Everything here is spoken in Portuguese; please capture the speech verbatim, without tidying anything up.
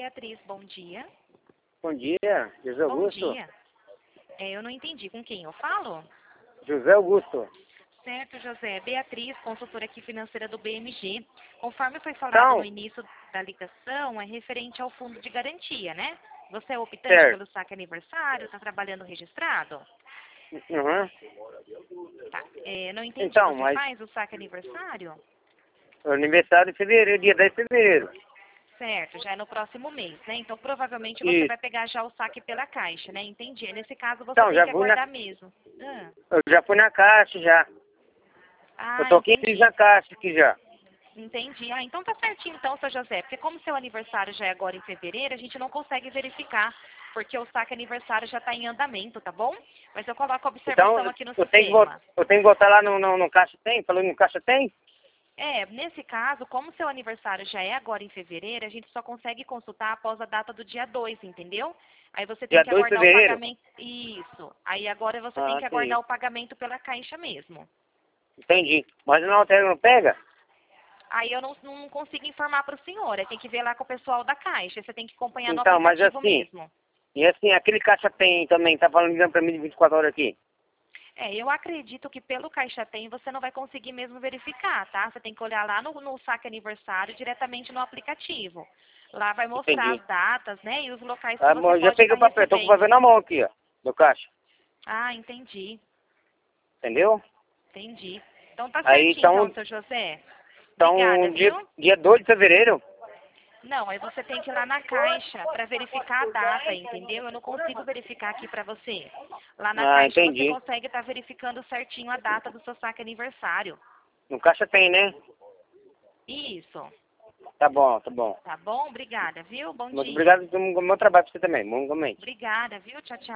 Beatriz, bom dia. Bom dia, José Augusto. Bom dia. É, eu não entendi. Com quem eu falo? José Augusto. Certo, José. Beatriz, consultora aqui financeira do B M G. Conforme foi falado Então, no início da ligação, é referente ao fundo de garantia, né? Você é optante certo. pelo saque aniversário, está trabalhando registrado? Uhum. Tá. É, não entendi. Então, Você mas faz o saque aniversário? o aniversário de fevereiro, dia dez de fevereiro. Certo, já é no próximo mês, né? Então, provavelmente você Isso. vai pegar já o saque pela caixa, né? Entendi. Nesse caso, você Então, tem já que fui na, aguardar mesmo. Ah, eu já fui na caixa já. Eu ah tô aqui entendi. na caixa aqui já. Entendi. Ah, então tá certinho então, seu José. Porque como seu aniversário já é agora em fevereiro, a gente não consegue verificar. Porque o saque aniversário já está em andamento, tá bom? Mas eu coloco a observação Então, aqui no eu tenho que, vol- sistema. eu tenho que voltar lá no, no, no caixa tem? Falou no caixa tem? É, nesse caso, como seu aniversário já é agora em fevereiro, a gente só consegue consultar após a data do dia dois, entendeu? Aí você tem Dia que dois de aguardar o fevereiro? pagamento. Isso. Aí agora você tem Ah, que aguardar entendi. o pagamento pela caixa mesmo. Entendi. Mas não altera, não pega? Aí eu não, não consigo informar para o senhor. Aí tem que ver lá com o pessoal da caixa. Você tem que acompanhar no Então, mas aplicativo assim, mesmo. e assim, aquele caixa tem também, tá falando ligando pra mim de vinte e quatro horas aqui. É, eu acredito que pelo Caixa Tem você não vai conseguir mesmo verificar, tá? Você tem que olhar lá no, no saque aniversário diretamente no aplicativo. Lá vai mostrar Entendi. as datas, né? E os locais que Ah, você bom, já pode peguei estar o papel, tô com o papel recebendo. na mão aqui, ó, do caixa. Ah, entendi. Entendeu? Entendi. Então tá Aí, certinho então, então, seu José. Obrigada, então dia, viu? dia dois de fevereiro. Não, aí você tem que ir lá na caixa para verificar a data, entendeu? Eu não consigo verificar aqui para você. Lá na Ah, caixa você entendi. consegue estar verificando certinho a data do seu saque aniversário. No caixa tem, né? Isso. Tá bom, tá bom. Tá bom? Obrigada, viu? Bom Muito dia. obrigado pelo meu trabalho pra você também. Bom momento. Obrigada, viu? Tchau, tchau.